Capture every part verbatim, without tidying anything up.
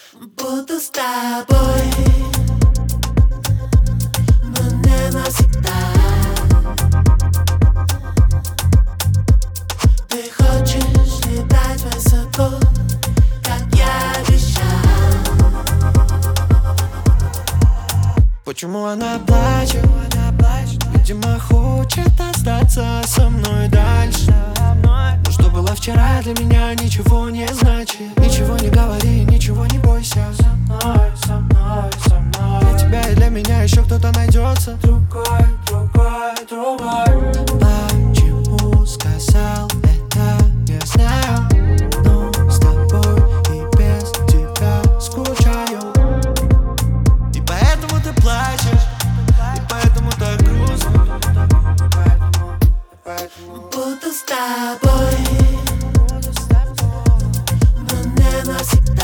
Буду с тобой, но не навсегда. Ты хочешь летать высоко, как я обещал. Почему она плачет? Видимо, хочет остаться со мной дальше. Но что было вчера, для меня ничего не значит. Ничего не говори, ничего не бойся. Со мной, со мной, со мной. Для тебя и для меня еще кто-то найдется. Другой, другой, другой. Почему сказал это, не знаю. Но с тобой и без тебя скучаю. И поэтому ты плачешь, и поэтому так грустно. Буду с тобой, но не навсегда.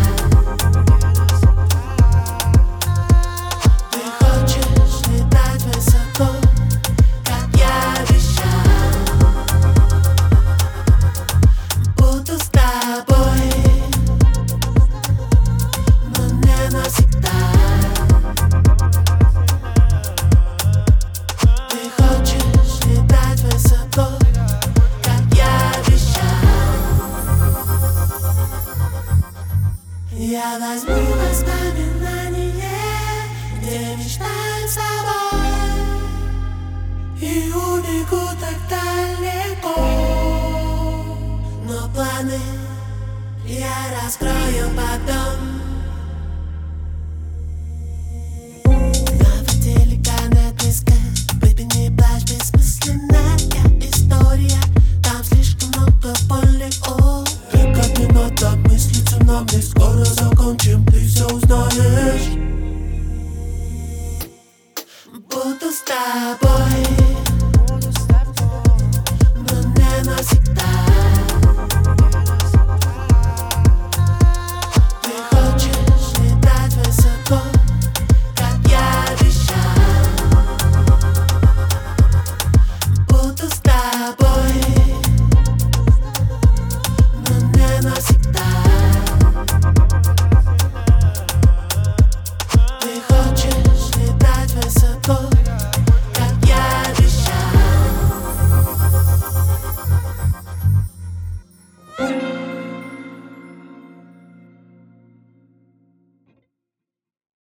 Ты хочешь летать высоко, как я обещал. Буду с тобой, но не навсегда. Ты хочешь летать высоко, как я обещал. Я возьму воспоминания, где мечтаю с тобой, и убегу так далеко. Но планы я раскрою потом. На воде легкая близко, baby, не плачь, бессмысленная история. Там слишком много боли, о. Только не надо так мыслиться, нам не скоро закончим, ты все узнаешь. Буду с тобой.